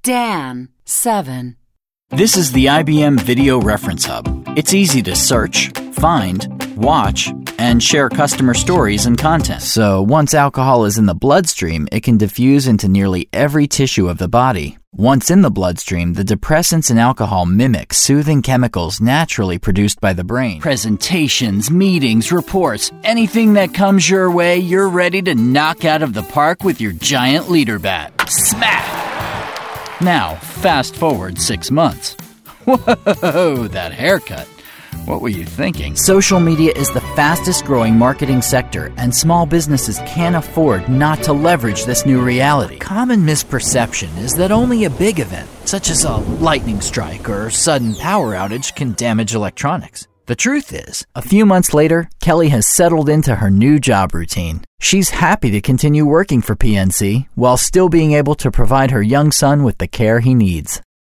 Dan, 7. This is the IBM Video Reference Hub. It's easy to search, find, watch, and share customer stories and content. So once alcohol is in the bloodstream, it can diffuse into nearly every tissue of the body. Once in the bloodstream, the depressants in alcohol mimic soothing chemicals naturally produced by the brain. Presentations, meetings, reports, anything that comes your way, you're ready to knock out of the park with your giant leader bat. Smack! Now, fast forward 6 months. Whoa, that haircut. What were you thinking? Social media is the fastest growing marketing sector, and small businesses can't afford not to leverage this new reality. Common misperception is that only a big event, such as a lightning strike or sudden power outage, can damage electronics. The truth is, a few months later, Kelly has settled into her new job routine. She's happy to continue working for PNC while still being able to provide her young son with the care he needs.